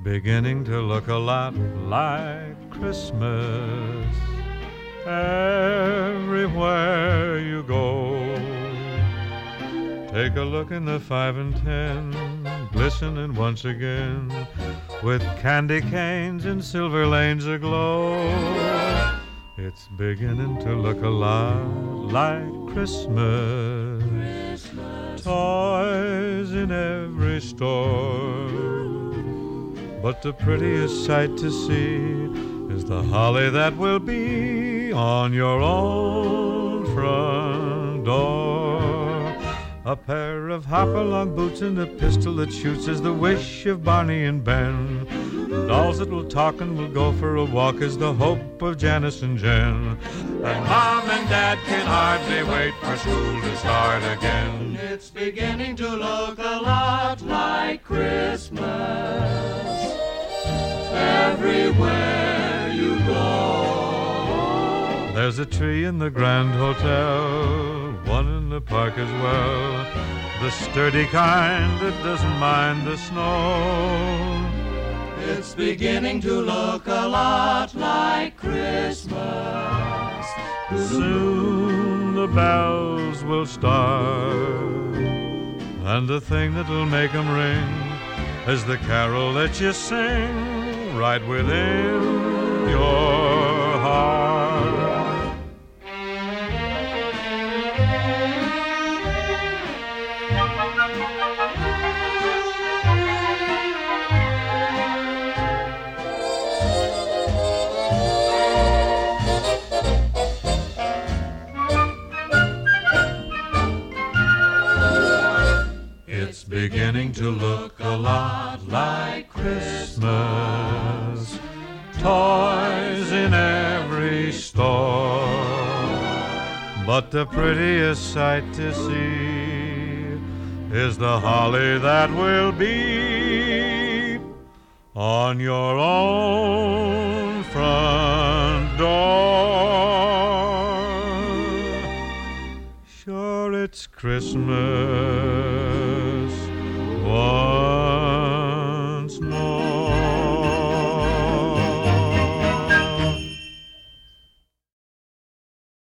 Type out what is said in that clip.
beginning to look a lot like Christmas everywhere you go. Take a look in the 5 and 10, glistening once again, with candy canes and silver lanes aglow. It's beginning to look a lot like Christmas. Toys in every store, but the prettiest sight to see is the holly that will be on your own front door. A pair of hop-along boots and a pistol that shoots is the wish of Barney and Ben. Dolls that will talk and will go for a walk is the hope of Janice and Jen. And Mom and Dad can hardly wait for school to start again. It's beginning to look a lot like Christmas everywhere you go. There's a tree in the Grand Hotel, one in the park as well, the sturdy kind that doesn't mind the snow. It's beginning to look a lot like Christmas. Soon the bells will start, and the thing that'll make 'em ring is the carol that you sing right within your heart. It's beginning to look a lot like Christmas. Toys in every store, but the prettiest sight to see is the holly that will be on your own front door. Sure, it's Christmas